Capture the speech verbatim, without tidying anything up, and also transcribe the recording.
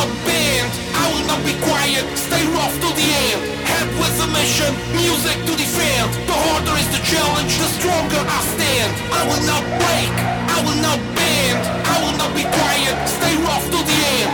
not bend, I will not be quiet, stay rough to the end. Head with the mission, music to defend. The harder is the challenge, the stronger I stand. I will not break, I will not bend, I will not be quiet, stay rough to the end.